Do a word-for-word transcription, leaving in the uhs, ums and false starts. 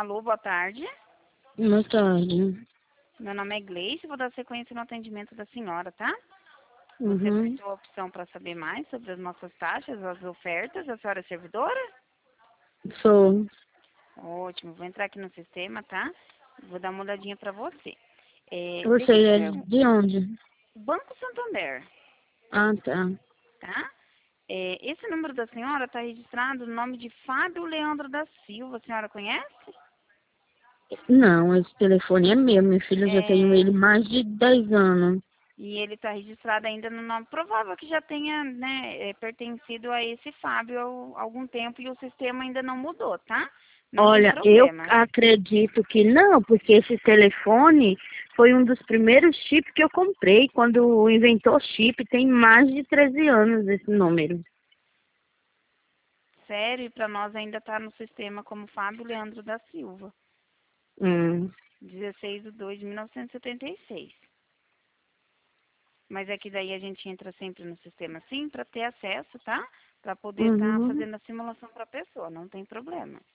Alô, boa tarde. Boa tarde. Meu nome é Gleice, vou dar sequência no atendimento da senhora, tá? Você Uhum. apertou a opção para saber mais sobre as nossas taxas, as ofertas. A senhora é servidora? Sou. Ótimo, vou entrar aqui no sistema, tá? Vou dar uma olhadinha para você. É, Você deixa eu te é perguntar. de onde? Banco Santander, Ah, tá. tá? É, esse número da senhora está registrado no nome de Fábio Leandro da Silva. A senhora conhece? Não, esse telefone é meu. Meu filho, eu já tenho É, ele mais de dez anos. e ele está registrado ainda no nome provável que já tenha, né, é, pertencido a esse Fábio há algum tempo e o sistema ainda não mudou, tá? Não tem Olha, eu problema. acredito que não, porque esse telefone foi um dos primeiros chips que eu comprei. Quando inventou chip, tem mais de treze anos esse número. Sério, e para nós ainda está no sistema como Fábio Leandro da Silva, Hum. dezesseis de dois de mil novecentos e setenta e seis. Mas é que daí a gente entra sempre no sistema assim para ter acesso, tá? Para poder estar Uhum. fazendo a simulação para a pessoa, não tem problema.